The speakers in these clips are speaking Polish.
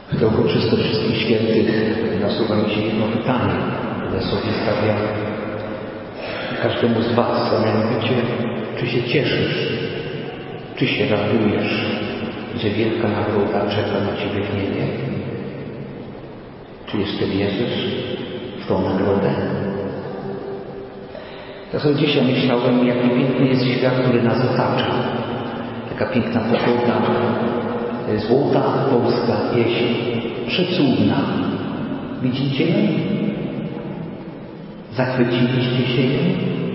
W tę uroczystość Wszystkich Świętych nasuwa mi się jedno pytanie, które sobie stawiam każdemu z Was, a mianowicie, czy się cieszysz, czy się radujesz, że wielka nagroda czeka na Ciebie w niebie? Czy jeszcze wierzysz w tą nagrodę? Ja sobie dzisiaj myślałem, jaki piękny jest świat, który nas otacza. Taka piękna pogoda, złota polska jesień, przecudna. Widzicie ją? Zachwyciliście się ją?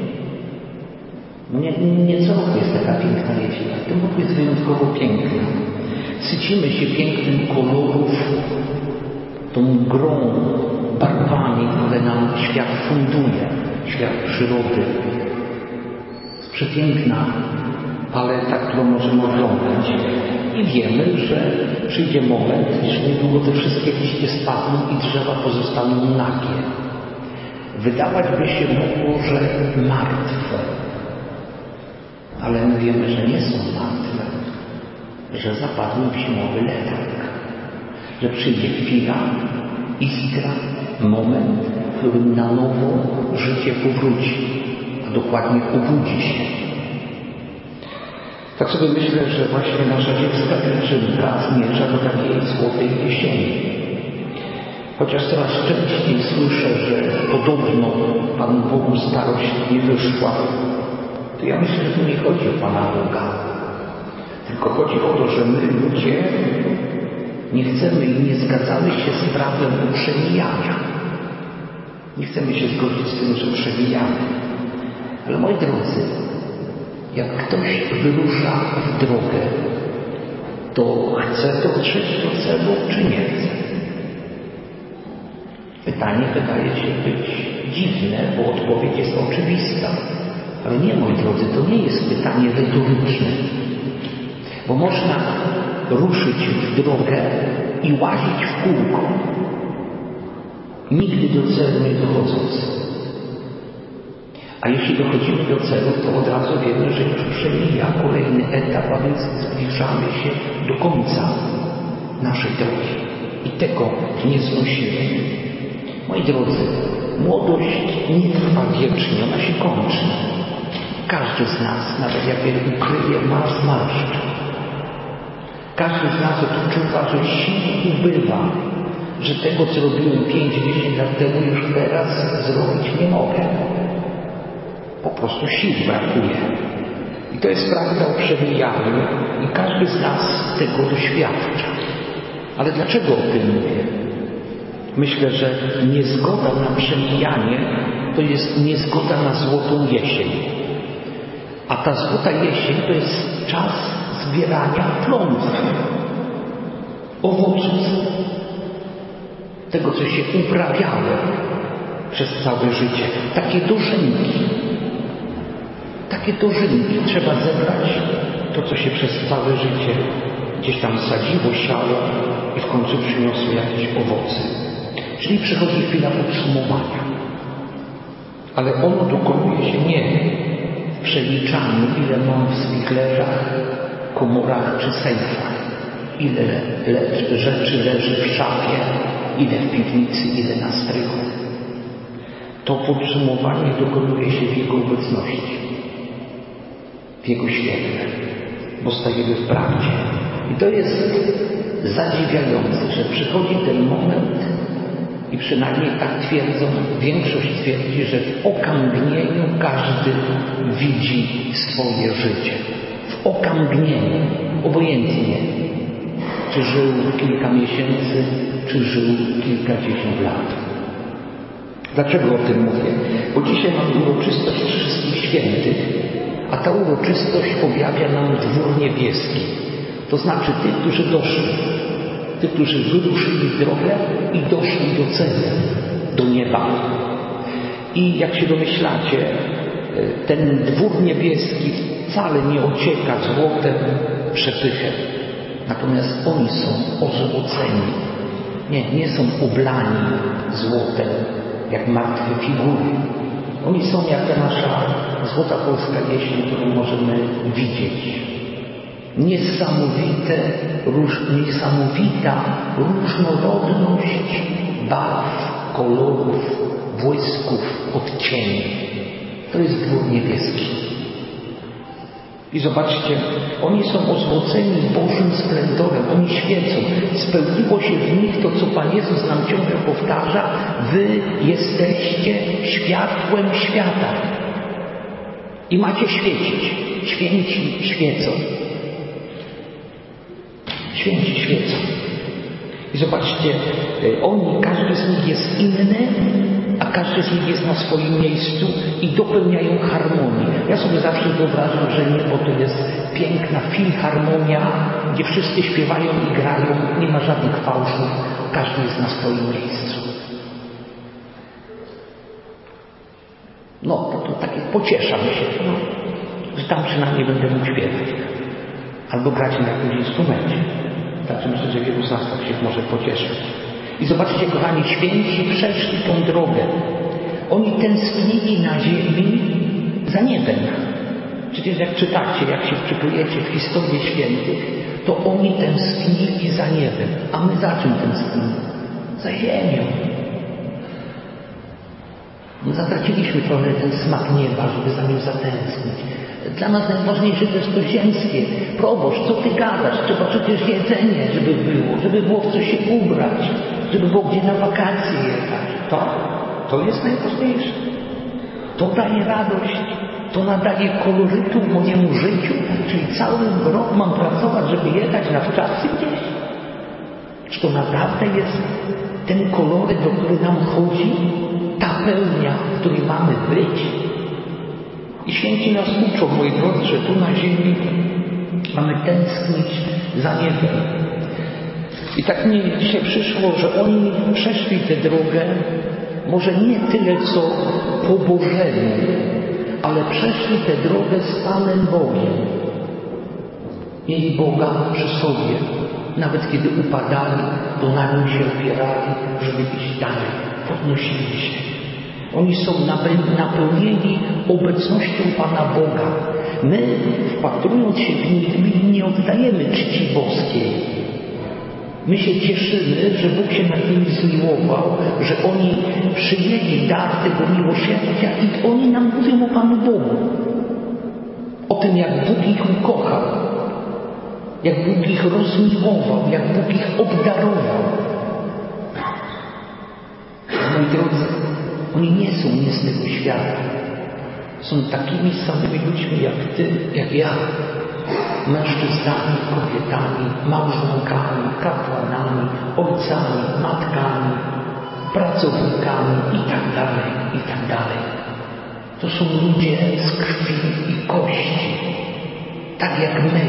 Nie co roku jest taka piękna jesień, w tym roku jest wyjątkowo piękna. Sycimy się pięknym kolorów, tą grą, barwami, które nam świat funduje, świat przyrody. Jest przepiękna paleta, którą możemy oglądać i wiemy, że przyjdzie moment, iż niedługo te wszystkie liście spadną i drzewa pozostaną nagie. Wydawać by się mogło, że martwe, ale my wiemy, że nie są martwe, że zapadły w zimowy letarg, że przyjdzie chwila, iskra, moment, w którym na nowo życie powróci, a dokładnie obudzi się. Tak sobie myślę, że właśnie nasza dziewska pielgrzymka zmierza do takiej złotej jesieni. Chociaż coraz częściej słyszę, że podobno Panu Bogu starość nie wyszła, to ja myślę, że tu nie chodzi o Pana Boga. Tylko chodzi o to, że my ludzie nie chcemy i nie zgadzamy się z prawem przemijania. Nie chcemy się zgodzić z tym, że przemijamy. Ale moi drodzy, jak ktoś wyrusza w drogę, to chce dotrzeć do celu, czy nie chce? Pytanie wydaje się być dziwne, bo odpowiedź jest oczywista. Ale nie, moi drodzy, to nie jest pytanie retoryczne. Bo można ruszyć w drogę i łazić w kółko, nigdy do celu nie dochodząc. A jeśli dochodzimy do celu, to od razu wiemy, że już przemija kolejny etap, a więc zbliżamy się do końca naszej drogi. I tego nie znosimy. Moi drodzy, młodość nie trwa wiecznie, ona się kończy. Każdy z nas, nawet jak je ukryje, ma zmarszczki. Każdy z nas odczuwa, że sił ubywa, że tego, co robiłem 5-10 lat temu, już teraz zrobić nie mogę. Po prostu sił brakuje. I to jest prawda o przemijaniu i każdy z nas tego doświadcza. Ale dlaczego o tym mówię? Myślę, że niezgoda na przemijanie to jest niezgoda na złotą jesień. A ta złota jesień to jest czas zbierania plonów, owoców, tego, co się uprawiało przez całe życie. Takie dożynki trzeba zebrać, to, co się przez całe życie gdzieś tam sadziło, siało i w końcu przyniosło jakieś owoce. Czyli przychodzi chwila podsumowania. Ale ono dokonuje się nie w przeliczaniu, ile mam w spichlerzach, komorach czy sejfach, ile rzeczy leży w szafie, ile w piwnicy, ile na strychu. To podsumowanie dokonuje się w Jego obecności, w Jego świetle, bo stajemy w prawdzie. I to jest zadziwiające, że przychodzi ten moment i przynajmniej tak twierdzą, większość twierdzi, że w okamgnieniu każdy widzi swoje życie. W okamgnieniu, obojętnie, czy żył kilka miesięcy, czy żył kilkadziesiąt lat. Dlaczego o tym mówię? Bo dzisiaj mamy uroczystość Wszystkich Świętych, a ta uroczystość objawia nam dwór niebieski. To znaczy tych, którzy doszli, tych, którzy wyruszyli w drogę i doszli do celu, do nieba. I jak się domyślacie, ten dwór niebieski wcale nie ocieka złotem, przepychem. Natomiast oni są ozłoceni. Nie są oblani złotem, jak martwe figury. Oni są jak ta nasza złota polska jesień, którą możemy widzieć. Niesamowita różnorodność barw, kolorów, błysków, odcieni. To jest dwór niebieski. I zobaczcie, oni są ozłoceni Bożym splendorem, oni świecą. Spełniło się w nich to, co Pan Jezus nam ciągle powtarza: wy jesteście światłem świata. I macie świecić. Święci świecą. Święci świecą. I zobaczcie, każdy z nich jest inny, a każdy z nich jest na swoim miejscu i dopełniają harmonii. Ja sobie zawsze wyobrażam, że niebo to jest piękna filharmonia, gdzie wszyscy śpiewają i grają, nie ma żadnych fałszów, każdy jest na swoim miejscu. No, to takie pocieszam się, że tam przynajmniej będę mógł śpiewać. Albo grać na jakimś instrumencie. Także myślę, że wielu z nas tak się może pocieszyć. I zobaczcie, kochani, święci przeszli tą drogę. Oni tęsknili na ziemi za niebem. Przecież jak czytacie, jak się wczytujecie w historię świętych, to oni tęsknili za niebem. A my za czym tęsknimy? Za ziemią. No, zatraciliśmy trochę ten smak nieba, żeby za nim zatęsknić. Dla nas najważniejsze to jest to ziemskie. Proboszcz, co ty gadasz? Trzeba przecież jedzenie, żeby było w co się ubrać, żeby było gdzie na wakacje jechać. To jest najważniejsze. To daje radość, to nadaje kolorytu mojemu życiu, czyli cały rok mam pracować, żeby jechać na wczasy gdzieś. Czy to naprawdę jest ten koloryt, o który nam chodzi? Ta pełnia, w której mamy być? I święci nas uczą, moi drodzy, że tu na ziemi mamy tęsknić za niebem. I tak mnie dzisiaj przyszło, że oni przeszli tę drogę, może nie tyle co po Bożemu, ale przeszli tę drogę z Panem Bogiem. Mieli Boga przy sobie. Nawet kiedy upadali, to na nim się opierali, żeby iść dalej. Podnosili się. Oni są napełnieni obecnością Pana Boga. My, wpatrując się w nich, my nie oddajemy czci boskiej. My się cieszymy, że Bóg się nad nimi zmiłował, że oni przyjęli dar tego miłosierdzia i oni nam mówią o Panu Bogu. O tym, jak Bóg ich ukochał, jak Bóg ich rozmiłował, jak Bóg ich obdarował. Moi drodzy, oni nie są nie z tego świata. Są takimi samymi ludźmi jak ty, jak ja. Mężczyznami, kobietami, małżonkami, kapłanami, ojcami, matkami, pracownikami i tak dalej. To są ludzie z krwi i kości. Tak jak my.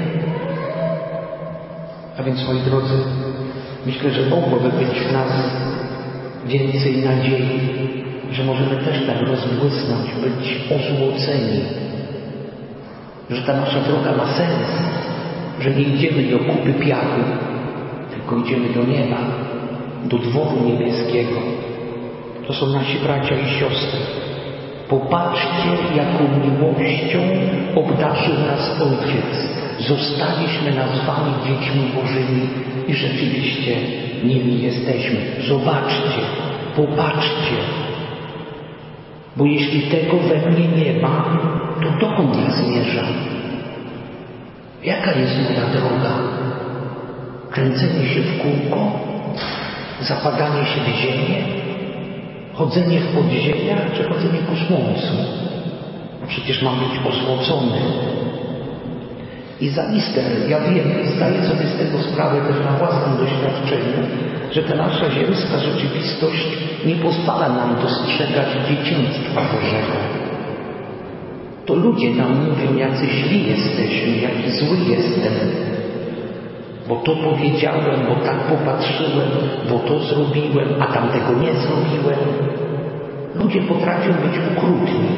A więc, moi drodzy, myślę, że mogłoby być w nas więcej nadziei, że możemy też tak rozbłysnąć, być ozłoceni, że ta nasza droga ma sens, że nie idziemy do kupy piachu, tylko idziemy do nieba, do dworu niebieskiego. To są nasi bracia i siostry. Popatrzcie, jaką miłością obdarzył nas Ojciec. Zostaliśmy nazwani dziećmi Bożymi i rzeczywiście nimi jesteśmy. Zobaczcie, popatrzcie. Bo jeśli tego we mnie nie ma, to dokąd ja zmierzam? Jaka jest moja droga? Kręcenie się w kółko? Zapadanie się w ziemię? Chodzenie w podziemiach czy chodzenie ku słońcu? Przecież mam być ozłocony. I zaiste, ja wiem i zdaję sobie z tego sprawę też na własnym doświadczeniu, że ta nasza ziemska rzeczywistość nie pozwala nam dostrzegać dzieciństwa Bożego. To ludzie nam mówią, jacy źli jesteśmy, jaki zły jestem. Bo to powiedziałem, bo tak popatrzyłem, bo to zrobiłem, a tamtego nie zrobiłem. Ludzie potrafią być okrutni.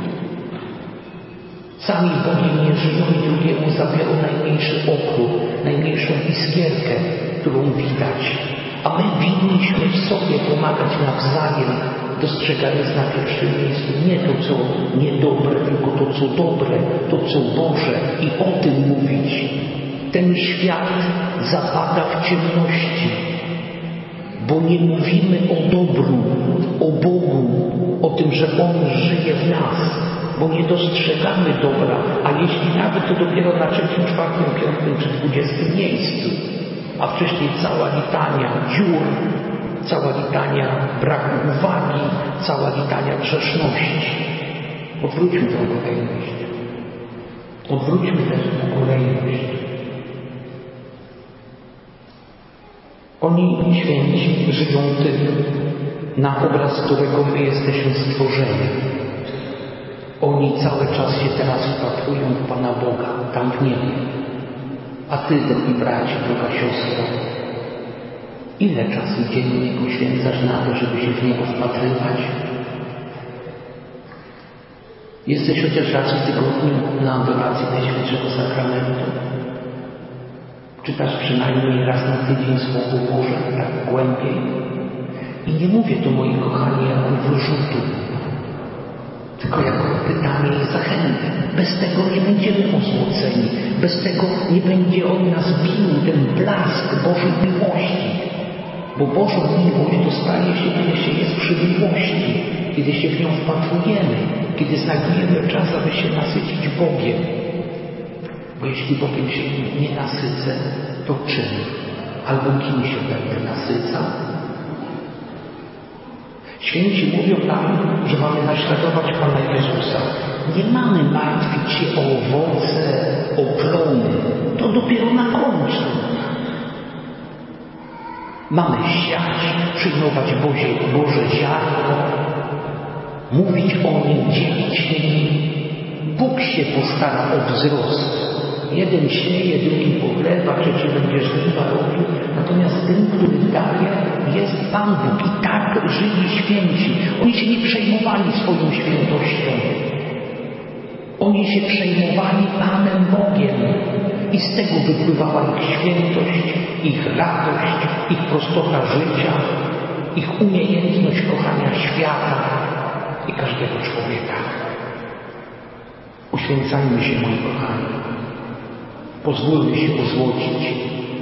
Sami Bogiem nie żyją i drugiemu zabiorą najmniejszy okrut, najmniejszą iskierkę, którą widać. A my winniśmy w sobie pomagać nawzajem dostrzegając na pierwszym miejscu nie to, co niedobre, tylko to, co dobre, to, co Boże i o tym mówić. Ten świat zapada w ciemności, bo nie mówimy o dobru, o Bogu, o tym, że On żyje w nas, bo nie dostrzegamy dobra, a jeśli nawet, to dopiero na 3., 4., 5. czy 20. miejscu, a wcześniej cała litania dziur, cała litania braku uwagi, cała litania grzeszności. Odwróćmy tę kolejność. Odwróćmy tę kolejność. Oni, święci, żyją tym, na obraz którego my jesteśmy stworzeni. Oni cały czas się teraz wpatrują w Pana Boga, tam w niebie. A Ty, drogi bracie, droga siostro, ile czasu dziennie poświęcasz na to, żeby się w Niego wpatrywać? Jesteś chociaż raz w tygodniu na adoracji Najświętszego Sakramentu? Czytasz przynajmniej raz na tydzień Słowo Boże, tak głębiej? I nie mówię to, moi kochani, jako wyrzutu, tylko jako pytanie i zachętę. Bez tego nie będziemy ozłoceni. Bez tego nie będzie on nas bił, ten blask Bożej miłości. Bo Bożą miłość dostaje się, kiedy się jest przy miłości, kiedy się w nią wpatrujemy, kiedy znajdujemy czas, aby się nasycić Bogiem. Bo jeśli Bogiem się nie nasycę, to czym? Albo kim się będę nasycał? Święci mówią nam, że mamy naśladować Pana Jezusa. Nie mamy martwić się o owoce, o plony. To dopiero na końcu. Mamy siać, przyjmować Boże ziarno, mówić o nim, dzielić się nim. Bóg się postara o wzrost. Jeden sieje, drugi poglewa, trzeci będzie żniwa robił. Natomiast tym, który daje, jest Pan Bóg. I tak żyli święci. Oni się nie przejmowali swoją świętością. Oni się przejmowali Panem Bogiem. I z tego wypływała ich świętość, ich radość, ich prostota życia, ich umiejętność kochania świata i każdego człowieka. Uświęcajmy się, moi kochani. Pozwólmy się ozłocić.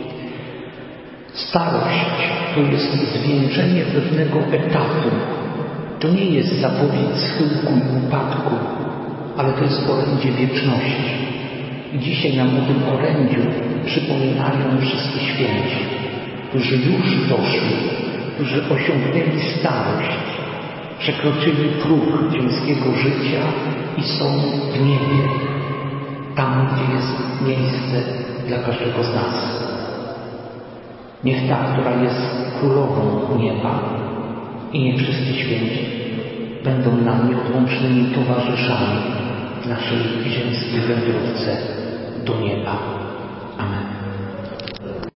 Starość to jest zwieńczenie pewnego etapu. To nie jest zapowiedź schyłku i upadku, ale to jest orędzie wieczności. I dzisiaj nam o tym orędziu przypominają wszyscy święci, którzy już doszli, którzy osiągnęli starość, przekroczyli próg ziemskiego życia i są w niebie, tam, gdzie jest miejsce dla każdego z nas. Niech ta, która jest królową nieba i niech wszyscy święci będą nam nieodłącznymi towarzyszami w naszej ziemskiej wędrówce do nieba. Amen.